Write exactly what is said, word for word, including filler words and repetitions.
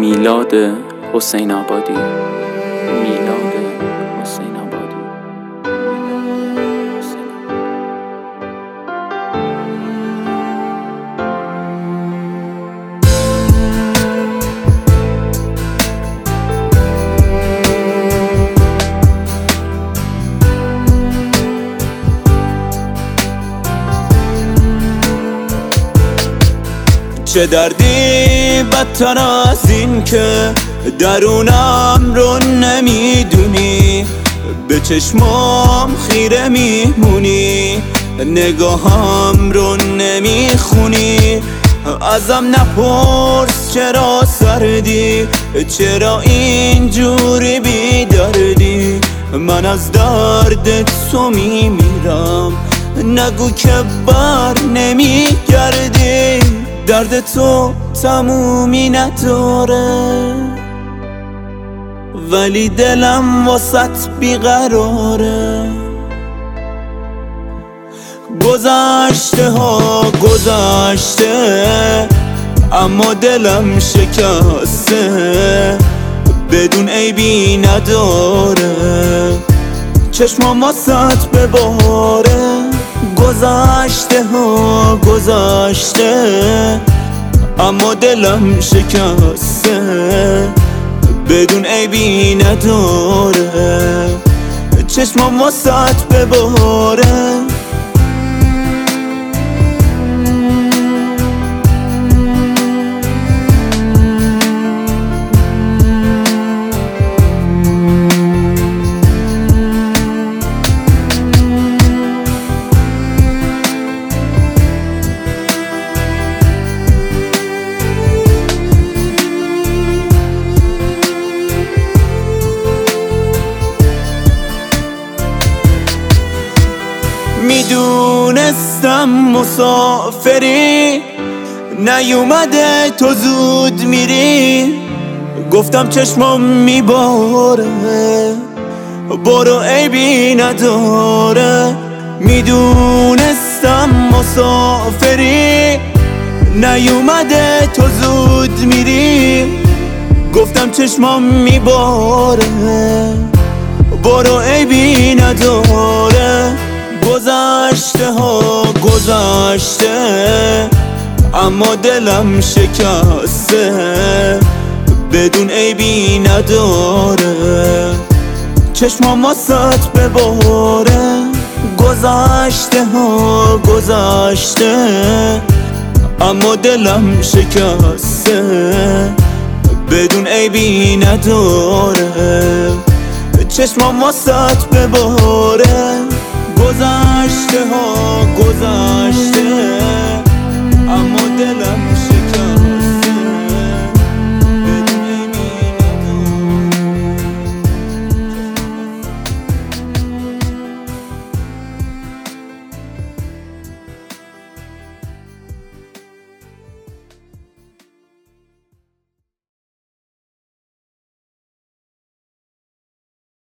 میلاد حسین آبادی. میلاد حسین آبادی. چه دردی بدتر از این که درونم رو نمیدونی، به چشمام خیره میمونی، نگاهم رو نمیخونی. ازم نپرس چرا سردی، چرا اینجوری بیدردی. من از درد تو میمیرم، نگو که بر نمیگردی. درد تو تمومی نداره، ولی دلم واسط بیقراره. گذشته ها گذشته، اما دلم شکسته، بدون عیبی نداره، چشمام واسط بباره. گذشته ها گذشته، اما دلم شکسته، بدون عیبی نداره، چشمام واسط بباره. میدونستم مسافری، نیومده تو زود میری. گفتم چشمام میباره، برو عیبی نداره. میدونستم مسافری، نیومده تو زود میری. گفتم چشمام میباره، برو عیبی نداره. گذشته ها گذشته، اما دلم شکسته، بدون عیبی نداره، چشمام واسط بباره. گذشته ها گذشته، اما دلم شکسته، بدون عیبی نداره، چشمام واسط بباره. گذشته ها گذشته، اما دلم